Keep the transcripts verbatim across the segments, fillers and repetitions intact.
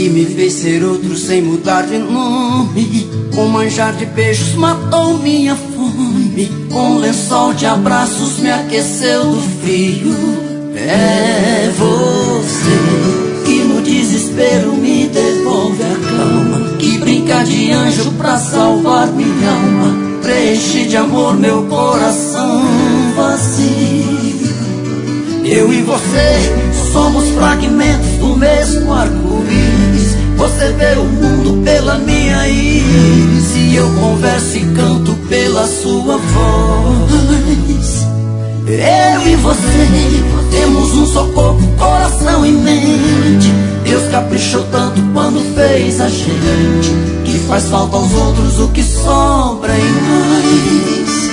que me fez ser outro sem mudar de nome. Um manjar de beijos matou minha fome. Um lençol de abraços me aqueceu do frio. É você que no desespero me devolve a calma, que brinca de anjo pra salvar minha alma, preenche de amor meu coração vazio. Eu e você somos fragmentos do mesmo arco-íris. Você vê o mundo pela minha íris e eu converso e canto pela sua voz. Eu e você temos um só corpo, coração e mente. Deus caprichou tanto quando fez a gente, que faz falta aos outros o que sobra em nós.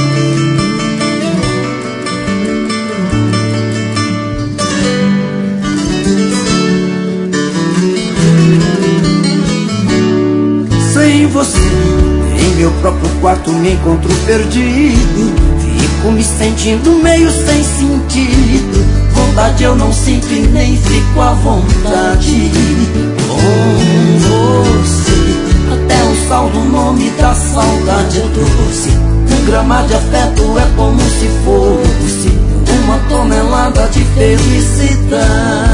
Sem você, em meu próprio quarto me encontro perdido. Fico me sentindo meio sem sentido. Vontade eu não sinto e nem fico à vontade. Com você, até o sal do nome da saudade é doce. Um grama de afeto é como se fosse uma tonelada de felicidade.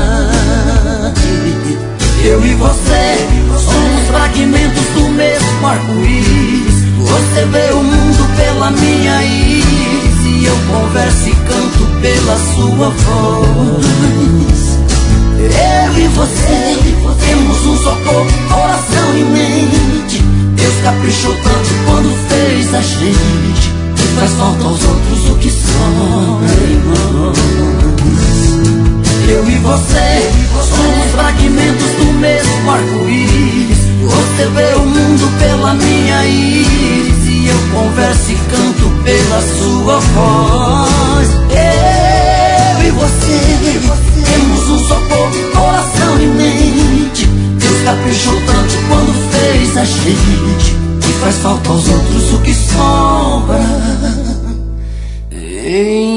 Eu e você somos fragmentos do mesmo arco-íris. Você vê o mundo pela minha íris e eu converso e canto pela sua voz. Eu e você temos um só corpo, coração e mente. Deus caprichou tanto quando fez a gente, que faz falta aos outros o que sobra em nós. Eu e você somos fragmentos do mesmo arco-íris. Você vê o mundo pela minha íris e eu converso e canto pela sua voz. Eu e você temos um só corpo, coração e mente. Deus caprichou tanto quando fez a gente, que faz falta aos outros o que sobra em